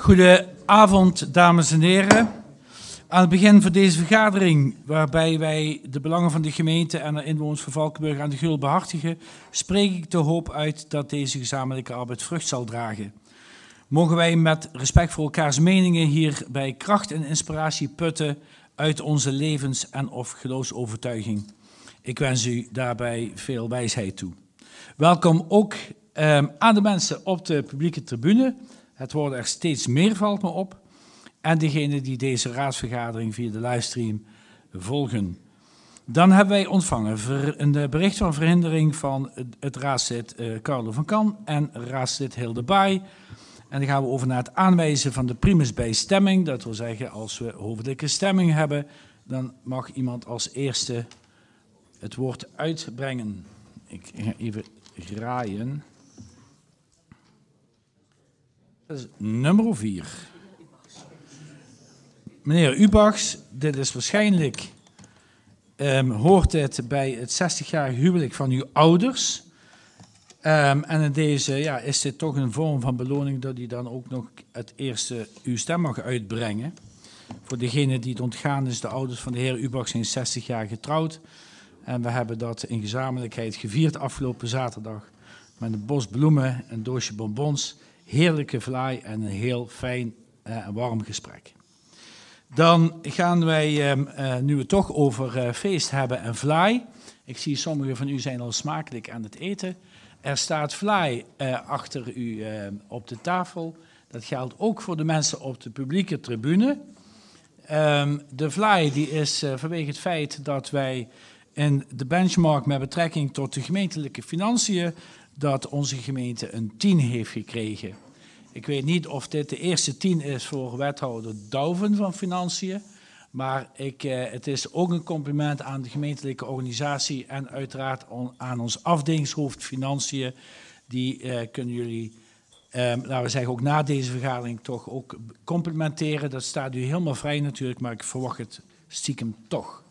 Goedenavond, dames en heren. Aan het begin van deze vergadering, waarbij wij de belangen van de gemeente en de inwoners van Valkenburg aan de Geul behartigen, spreek ik de hoop uit dat deze gezamenlijke arbeid vrucht zal dragen. Mogen wij met respect voor elkaars meningen hierbij kracht en inspiratie putten uit onze levens- en of geloofsovertuiging. Ik wens u daarbij veel wijsheid toe. Welkom ook aan de mensen op de publieke tribune. Het worden er steeds meer, valt me op. En degenen die deze raadsvergadering via de livestream volgen. Dan hebben wij ontvangen een bericht van verhindering van het raadslid Carlo van Kan en raadslid Hilde Baai. En dan gaan we over naar het aanwijzen van de primus bij stemming. Dat wil zeggen, als we hoofdelijke stemming hebben, dan mag iemand als eerste het woord uitbrengen. Ik ga even graaien. Dat is nummer 4. Meneer Ubachs, dit is waarschijnlijk, hoort het bij het 60-jarig huwelijk van uw ouders. En in deze is dit toch een vorm van beloning dat u dan ook nog het eerste uw stem mag uitbrengen. Voor degene die het ontgaan is, de ouders van de heer Ubachs zijn 60 jaar getrouwd. En we hebben dat in gezamenlijkheid gevierd afgelopen zaterdag. Met een bos bloemen, een doosje bonbons, heerlijke vlaai en een heel fijn en warm gesprek. Dan gaan wij, nu we het toch over feest hebben en vlaai. Ik zie sommigen van u zijn al smakelijk aan het eten. Er staat vlaai achter u op de tafel. Dat geldt ook voor de mensen op de publieke tribune. De vlaai die is vanwege het feit dat wij in de benchmark met betrekking tot de gemeentelijke financiën, dat onze gemeente een 10 heeft gekregen. Ik weet niet of dit de eerste 10 is voor wethouder Douwen van Financiën, maar het is ook een compliment aan de gemeentelijke organisatie en uiteraard aan ons afdelingshoofd Financiën. Die kunnen jullie, laten we zeggen, ook na deze vergadering toch ook complimenteren. Dat staat u helemaal vrij natuurlijk, maar ik verwacht het stiekem toch.